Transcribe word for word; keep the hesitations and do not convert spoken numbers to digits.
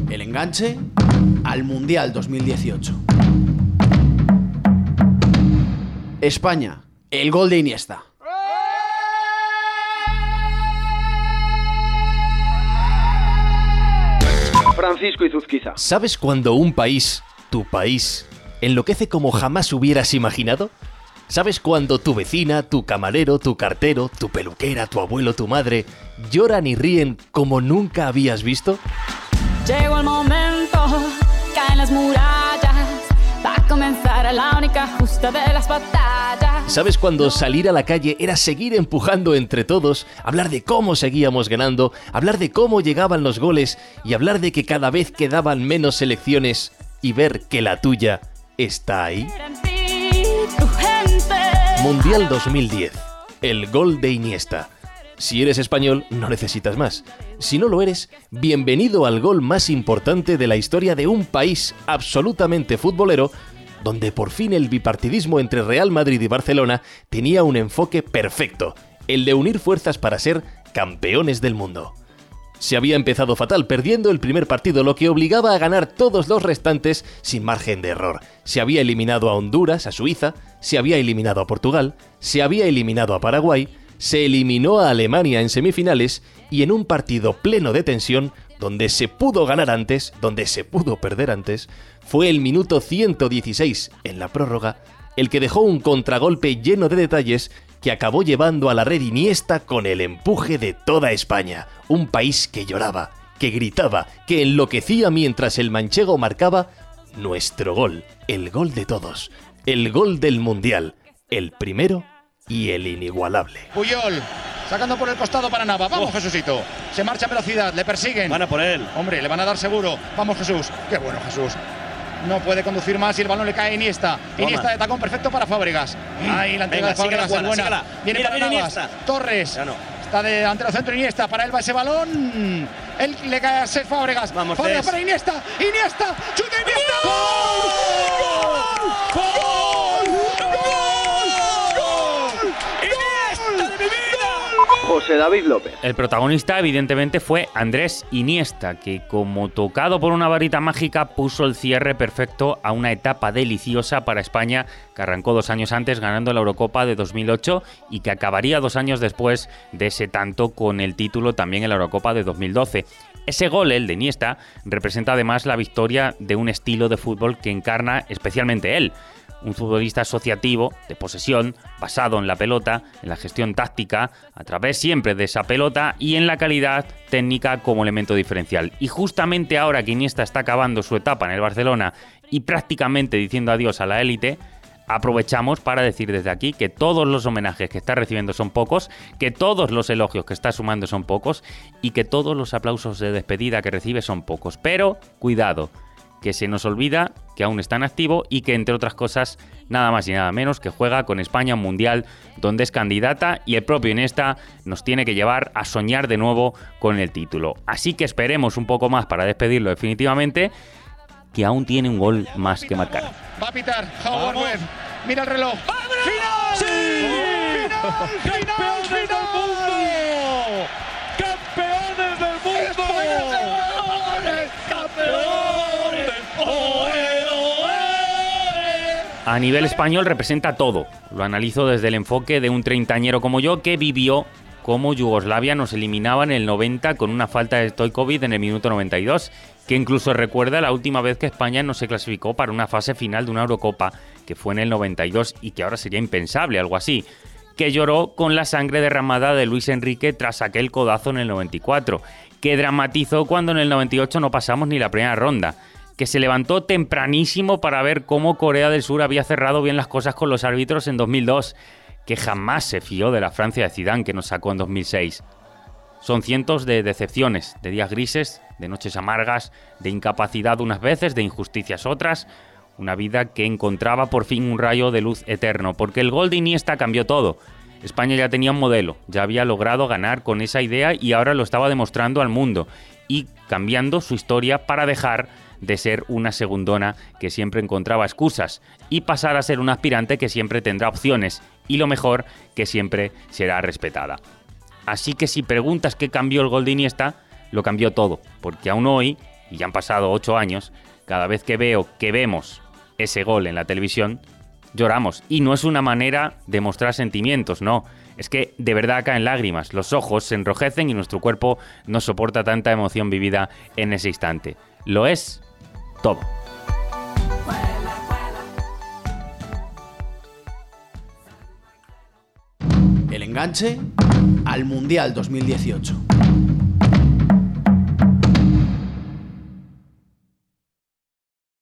el enganche al Mundial dos mil dieciocho. España, el gol de Iniesta. Francisco Izuzquiza. ¿Sabes cuando un país, tu país, enloquece como jamás hubieras imaginado? ¿Sabes cuando tu vecina, tu camarero, tu cartero, tu peluquera, tu abuelo, tu madre lloran y ríen como nunca habías visto? Llegó el momento, caen las murallas, va a comenzar la única justa de las batallas. ¿Sabes cuando salir a la calle era seguir empujando entre todos, hablar de cómo seguíamos ganando, hablar de cómo llegaban los goles y hablar de que cada vez quedaban menos selecciones y ver que la tuya está ahí? Mundial dos mil diez. El gol de Iniesta. Si eres español, no necesitas más. Si no lo eres, bienvenido al gol más importante de la historia de un país absolutamente futbolero, donde por fin el bipartidismo entre Real Madrid y Barcelona tenía un enfoque perfecto, el de unir fuerzas para ser campeones del mundo. Se había empezado fatal, perdiendo el primer partido, lo que obligaba a ganar todos los restantes sin margen de error. Se había eliminado a Honduras, a Suiza, se había eliminado a Portugal, se había eliminado a Paraguay, se eliminó a Alemania en semifinales y en un partido pleno de tensión, donde se pudo ganar antes, donde se pudo perder antes, fue el minuto ciento dieciséis en la prórroga, el que dejó un contragolpe lleno de detalles que acabó llevando a la red Iniesta con el empuje de toda España. Un país que lloraba, que gritaba, que enloquecía mientras el manchego marcaba nuestro gol, el gol de todos, el gol del Mundial, el primero y el inigualable. Puyol, sacando por el costado para Nava. Vamos, oh. Jesucito. Se marcha a velocidad, le persiguen. Van a por él. Hombre, le van a dar seguro. Vamos, Jesús. Qué bueno, Jesús. No puede conducir más y el balón le cae a Iniesta. Toma. Iniesta de tacón perfecto para Fábregas. Ahí la entrega Venga, de Fábregas es buena. Sígala. Viene Mira, para mira, Navas. Iniesta. Torres. Ya no. Está de delantero centro Iniesta. Para él va ese balón. Él le cae a Cesc Fábregas. Vamos, Fábregas Cesc. para Iniesta. Iniesta. ¡Chuta Iniesta! ¡Gol! ¡Gol! ¡Gol! ¡Gol! ¡Iniesta de mi vida! José David López. El protagonista, evidentemente, fue Andrés Iniesta, que como tocado por una varita mágica puso el cierre perfecto a una etapa deliciosa para España, que arrancó dos años antes ganando la Eurocopa de dos mil ocho y que acabaría dos años después de ese tanto con el título también en la Eurocopa de dos mil doce. Ese gol, el de Iniesta, representa además la victoria de un estilo de fútbol que encarna especialmente él. Un futbolista asociativo, de posesión, basado en la pelota, en la gestión táctica, a través siempre de esa pelota y en la calidad técnica como elemento diferencial. Y justamente ahora que Iniesta está acabando su etapa en el Barcelona y prácticamente diciendo adiós a la élite, aprovechamos para decir desde aquí que todos los homenajes que está recibiendo son pocos, que todos los elogios que está sumando son pocos y que todos los aplausos de despedida que recibe son pocos. Pero, cuidado, que se nos olvida que aún está en activo y que, entre otras cosas, nada más y nada menos que juega con España un Mundial donde es candidata y el propio Iniesta nos tiene que llevar a soñar de nuevo con el título. Así que esperemos un poco más para despedirlo definitivamente, que aún tiene un gol más que marcar. Va a pitar Howard Webb. Mira el reloj. ¡Final! ¡Sí! ¡Final! ¡Final! ¡Final! ¡Campeones del mundo! ¡Campeones! ¡Campeones! A nivel español representa todo. Lo analizo desde el enfoque de un treintañero como yo que vivió cómo Yugoslavia nos eliminaba en el noventa con una falta de Stojkovic en el minuto noventa y dos, que incluso recuerda la última vez que España no se clasificó para una fase final de una Eurocopa, que fue en el noventa y dos y que ahora sería impensable, algo así, que lloró con la sangre derramada de Luis Enrique tras aquel codazo en el noventa y cuatro, que dramatizó cuando en el noventa y ocho no pasamos ni la primera ronda, que se levantó tempranísimo para ver cómo Corea del Sur había cerrado bien las cosas con los árbitros en dos mil dos, que jamás se fió de la Francia de Zidane que nos sacó en dos mil seis. Son cientos de decepciones, de días grises, de noches amargas, de incapacidad unas veces, de injusticias otras, una vida que encontraba por fin un rayo de luz eterno, porque el gol de Iniesta cambió todo. España ya tenía un modelo, ya había logrado ganar con esa idea y ahora lo estaba demostrando al mundo, y cambiando su historia para dejar de ser una segundona que siempre encontraba excusas y pasar a ser un aspirante que siempre tendrá opciones y lo mejor, que siempre será respetada. Así que si preguntas qué cambió el gol de Iniesta, lo cambió todo, porque aún hoy y ya han pasado ocho años, cada vez que veo que vemos ese gol en la televisión, lloramos. Y no es una manera de mostrar sentimientos, no. Es que de verdad caen lágrimas, los ojos se enrojecen y nuestro cuerpo no soporta tanta emoción vivida en ese instante. Lo es todo. El enganche al Mundial dos mil dieciocho.